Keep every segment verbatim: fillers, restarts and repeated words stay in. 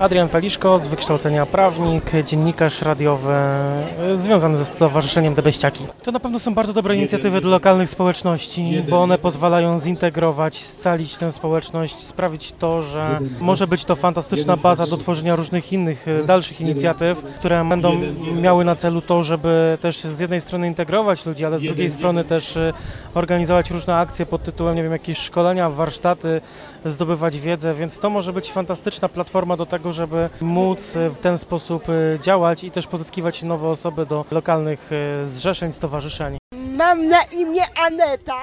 Adrian Peliszko, z wykształcenia prawnik, dziennikarz radiowy związany ze Stowarzyszeniem Debeściaki. To na pewno są bardzo dobre inicjatywy dla lokalnych społeczności, bo one pozwalają zintegrować, scalić tę społeczność, sprawić to, że może być to fantastyczna baza do tworzenia różnych innych, dalszych inicjatyw, które będą miały na celu to, żeby też z jednej strony integrować ludzi, ale z drugiej strony też organizować różne akcje pod tytułem, nie wiem, jakieś szkolenia, warsztaty, zdobywać wiedzę, więc to może być fantastyczna platforma do tego, żeby móc w ten sposób działać i też pozyskiwać nowe osoby do lokalnych zrzeszeń, stowarzyszeń. Mam na imię Aneta.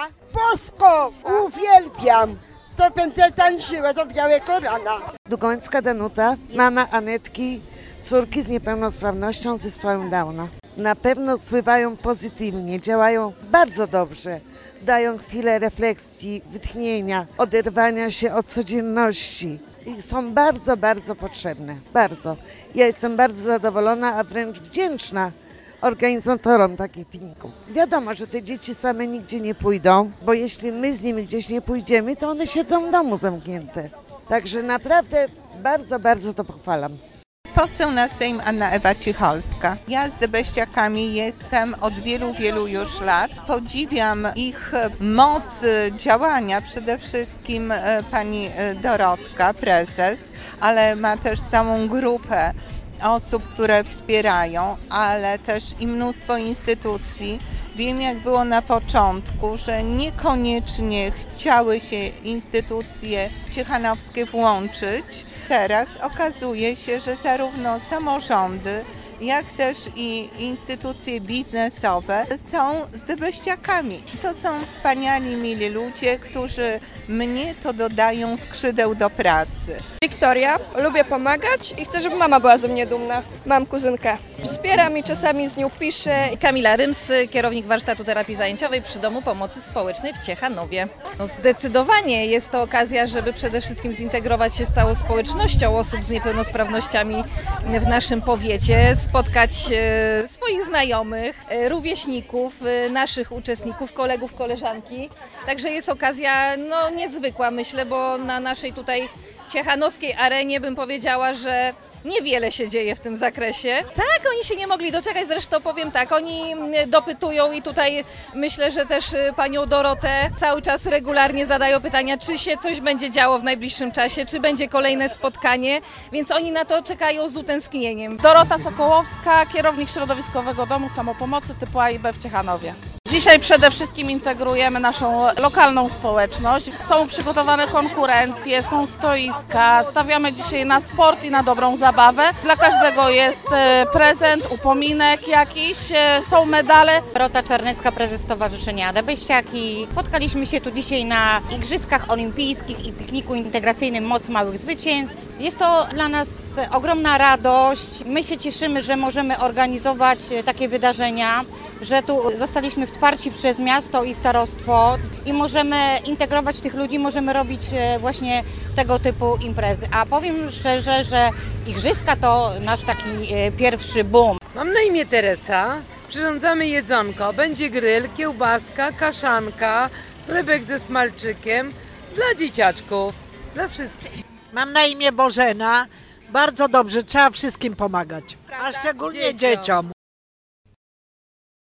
Bosko uwielbiam. To będę tańczyła do białego rana. Dugońska Danuta, mama Anetki, córki z niepełnosprawnością z zespołem Downa. Na pewno wpływają pozytywnie, działają bardzo dobrze. Dają chwilę refleksji, wytchnienia, oderwania się od codzienności. I są bardzo, bardzo potrzebne. Bardzo. Ja jestem bardzo zadowolona, a wręcz wdzięczna organizatorom takich pikników. Wiadomo, że te dzieci same nigdzie nie pójdą, bo jeśli my z nimi gdzieś nie pójdziemy, to one siedzą w domu zamknięte. Także naprawdę bardzo, bardzo to pochwalam. Poseł na Sejm Anna Ewa Cicholska. Ja z Debeściakami jestem od wielu, wielu już lat. Podziwiam ich moc działania, przede wszystkim pani Dorotka, prezes, ale ma też całą grupę osób, które wspierają, ale też i mnóstwo instytucji. Wiem, jak było na początku, że niekoniecznie chciały się instytucje ciechanowskie włączyć. Teraz okazuje się, że zarówno samorządy, jak też i instytucje biznesowe są z Debeściakami. To są wspaniali, mili ludzie, którzy mnie to dodają skrzydeł do pracy. Wiktoria, lubię pomagać i chcę, żeby mama była ze mnie dumna. Mam kuzynkę. Wspieram i czasami z nią piszę. Kamila Ryms, kierownik warsztatu terapii zajęciowej przy Domu Pomocy Społecznej w Ciechanowie. No zdecydowanie jest to okazja, żeby przede wszystkim zintegrować się z całą społecznością osób z niepełnosprawnościami w naszym powiecie, spotkać swoich znajomych, rówieśników, naszych uczestników, kolegów, koleżanki. Także jest okazja no, niezwykła, myślę, bo na naszej tutaj ciechanowskiej arenie bym powiedziała, że niewiele się dzieje w tym zakresie. Tak, oni się nie mogli doczekać, zresztą powiem tak, oni dopytują i tutaj myślę, że też panią Dorotę cały czas regularnie zadają pytania, czy się coś będzie działo w najbliższym czasie, czy będzie kolejne spotkanie, więc oni na to czekają z utęsknieniem. Dorota Sokołowska, kierownik Środowiskowego Domu Samopomocy typu A i B w Ciechanowie. Dzisiaj przede wszystkim integrujemy naszą lokalną społeczność. Są przygotowane konkurencje, są stoiska, stawiamy dzisiaj na sport i na dobrą zabawę. Dla każdego jest prezent, upominek jakiś, są medale. Dorota Czarnecka, prezes Stowarzyszenia Debeściaki. Spotkaliśmy się tu dzisiaj na Igrzyskach Olimpijskich i pikniku integracyjnym Moc Małych Zwycięstw. Jest to dla nas ogromna radość. My się cieszymy, że możemy organizować takie wydarzenia, że tu zostaliśmy wsparci przez miasto i starostwo i możemy integrować tych ludzi, możemy robić właśnie tego typu imprezy. A powiem szczerze, że Igrzyska to nasz taki pierwszy boom. Mam na imię Teresa, przyrządzamy jedzonko, będzie grill, kiełbaska, kaszanka, chlebek ze smalczykiem dla dzieciaczków, dla wszystkich. Mam na imię Bożena, bardzo dobrze, trzeba wszystkim pomagać, a szczególnie dzieciom.